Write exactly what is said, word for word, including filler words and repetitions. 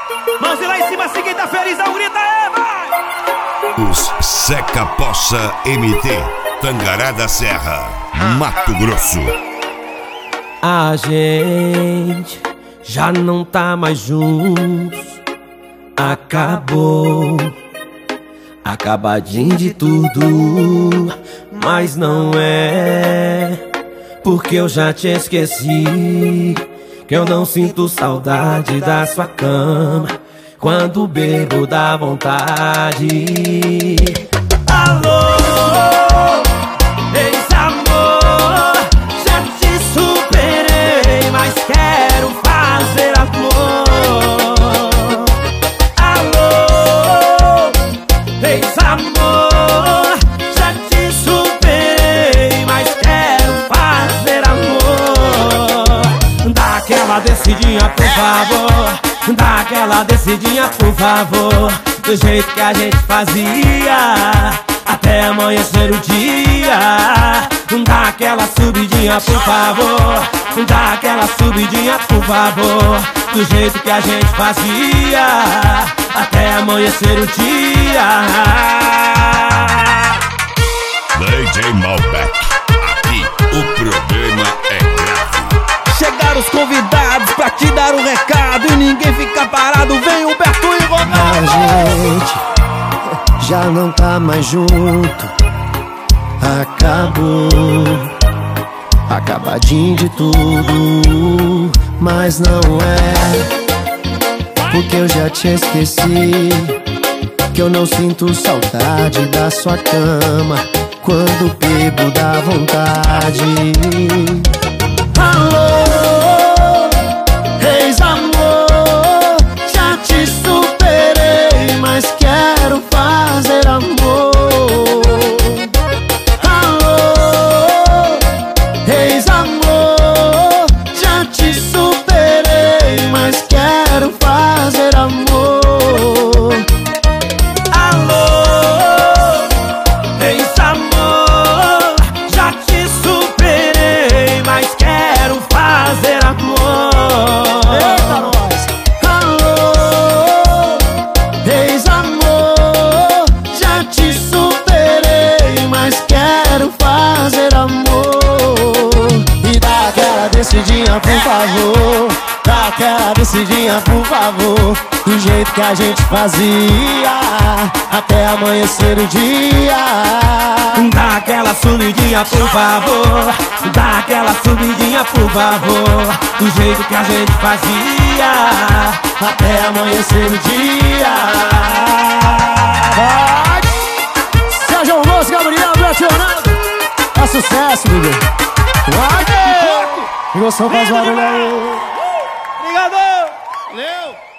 Mãos lá em cima, se quem tá feliz, dá um grito aí, vai! Os Zeca Poça M T, Tangará da Serra, Mato Grosso. A gente já não tá mais juntos. Acabou, acabadinho de tudo. Mas não é porque eu já te esqueci, que eu não sinto saudade da sua cama quando bebo dá vontade. Alô, ex-amor, já te superei, mas quero fazer amor. Alô, ex-amor, já te superei, mas quero fazer amor. Dá aquela descidinha, por favor. Dá aquela descidinha, por favor, do jeito que a gente fazia, até amanhecer o dia. Dá aquela subidinha, por favor. Dá aquela subidinha, por favor, do jeito que a gente fazia, até amanhecer o dia. D J Malbec, aqui o problema é grave. Chegaram os convidados pra te dar um recado e ninguém fica parado, vem Humberto e Ronaldo. A gente já não tá mais junto. Acabou, acabadinho de tudo. Mas não é porque eu já te esqueci, que eu não sinto saudade da sua cama quando bebo dá vontade. Alô, ex-amor, já te superei, mas quero fazer amor. Alô, ex-amor, já te superei, mas quero fazer amor. Alô, ex-amor, já te superei, mas quero fazer amor. Eita, nós! Alô, ex-amor, já te superei, mas quero fazer amor. E dá aquela descidinha, por favor. Dá aquela descidinha, por favor, do jeito que a gente fazia, até amanhecer o dia. Dá aquela subidinha, por favor. Dá aquela subidinha, por favor, do jeito que a gente fazia, até amanhecer o dia. Vai! Sérgio Alonso, Gabriel, Beto Ronaldo. É sucesso, bebê. Vai! E você faz barulho aí. Obrigado! Valeu!